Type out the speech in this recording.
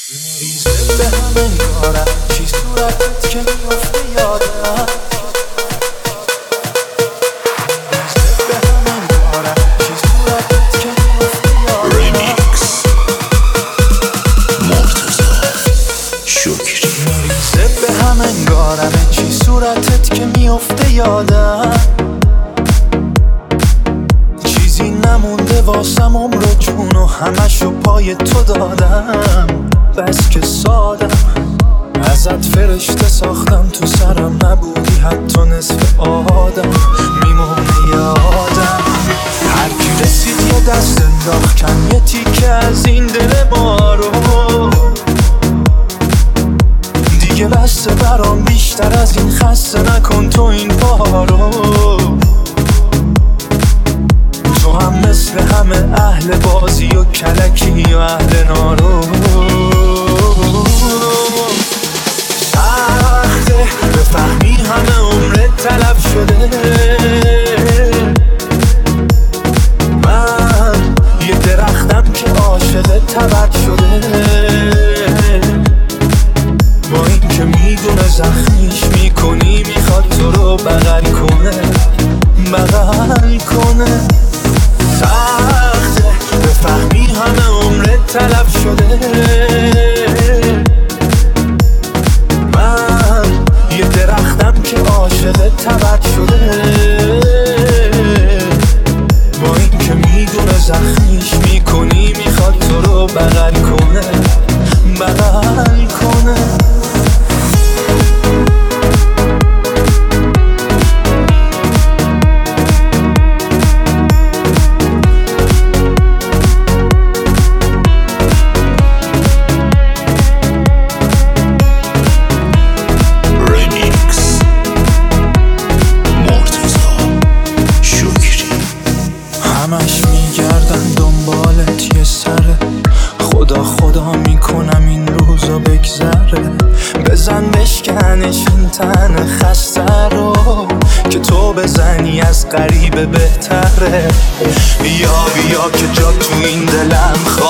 میریزه به هم انگارم چی صورتت که میافته یادم میریزه به هم انگارم چی صورتت که میافته یادم ریمیکس مرتضی شکری. میریزه به هم انگارم چی صورتت که میافته یادم چیزی نمونده واسم عمر و جون و همشو پای تو دادم بس که سادم ازت فرشته ساختم تو سرم نبودی حتی نصف آدم میمونه یادم هر کی رسید یه دست انداخت کن یه تیکه از این دل ما رو دیگه بسته برام بیشتر از این خسته نکن تو این پا رو تو هم مثل همه اهل بازی و کلکی و اهل نارو سخته بفهمی همه عمرت تلف شده من یه درختم که عاشق تبت شده با این که میدونه زخمیش میکنی میخواد تو رو بغل کنه بغل کنه سخته بفهمی همه عمرت تلف شده من یه درختم که عاشق تبت شده با این که میدونه زخمیش میکنی میخواد تو رو بغل کنه بغل کنه همش میگردن دنبالت یه سره خدا خدا میکنم این روزا بگذره بزن بشکنش این تن خسته رو که تو بزنی از غریبه بهتره بیا بیا که جا تو این دلم